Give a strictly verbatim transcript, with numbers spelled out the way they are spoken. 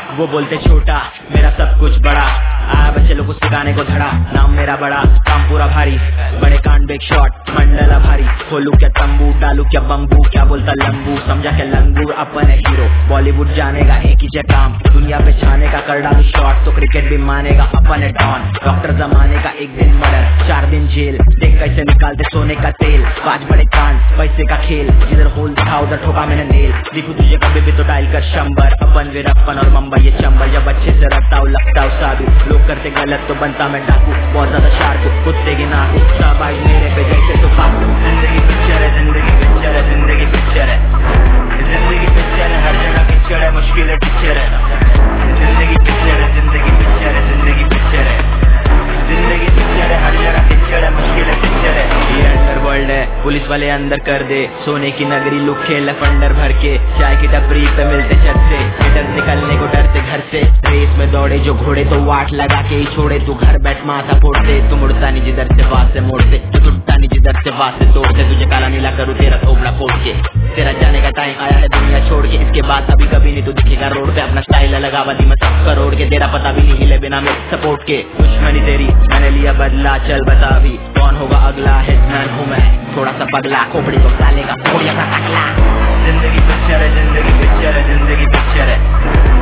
वो बोलते छोटा मेरा सब कुछ बड़ा, आया बच्चे लोग को सिखाने को धड़ा, नाम मेरा बड़ा काम पूरा भारी, बड़े कांड बेग शॉट मंडला भारी, खोलू क्या तंबू डालू क्या बम्बू, क्या बोलता लंबू समझा क्या लंगूर, अपन है हीरो बॉलीवुड जानेगा एक ही जगह काम, दुनिया पे छाने का कर डालू शॉट तो क्रिकेट भी मानेगा, अपन है डॉन डॉक्टर जमाने का, एक दिन मर्डर चार दिन जेल, देख कैसे निकालते सोने का तेल, पांच बड़े कांड पैसे का खेल, जिधर होल दिखा उधर ठोका मैंने नेल, दिखू तुझे कभी भी तो डायल कर शंबर, अपन वीरप्पन और मुंबई ये चंबल, जब अच्छे से रखता हूँ लगता हूँ साधु, लोग करते गलत तो बनता मैं डाकू, बहुत ज्यादा शार्क कुत्ते की नाकू, शाबाश मेरे पे जैसे तो पाकू, जिंदगी पिक्चर है जिंदगी पिक्चर है जिंदगी पिक्चर है, जिंदगी पिक्चर है हर जगह पिक्चर है, मुश्किल है टीचर है, जिंदगी पिक्चर है जिंदगी पिक्चर है जिंदगी पिक्चर है, जिंदगी पिक्चर है हर जगह पिक्चर है, मुश्किल है टीचर है, ये अंडरवर्ल्ड है पुलिस वाले अंदर कर दे, सोने की नगरी लुक खेल फंडर भर के, चाय की टपरी पे मिलते छत से, इधर निकलने को डरते घर से, रेस में दौड़े जो घोड़े तो वाट लगा के ही छोड़े, तू घर बैठ माथा फोड़ते, तू मुड़ता नहीं जिधर से बात से मोड़ते, तू टूटता नहीं जिधर से बात से तोड़ते, तुझे काला नीला करूँ तेरा थोबड़ा फोड़ के, तेरा जाने का टाइम आया है दुनिया छोड़ के, इसके बाद अभी कभी नहीं तू दिखेगा रोड पे, अपना स्टाइल लगा दी मैं सब करोड़ के, तेरा पता भी नहीं हिले बिना मेरे सपोर्ट के, दुश्मनी तेरी मैंने लिया बदला, चल बता अभी कौन होगा अगला, हिटमैन हूँ मैं थोड़ा सा पगला, खोपड़ी को डालेगा थोड़ा सा टकला, जिंदगी पिक्चर है जिंदगी पिक्चर है जिंदगी पिक्चर है।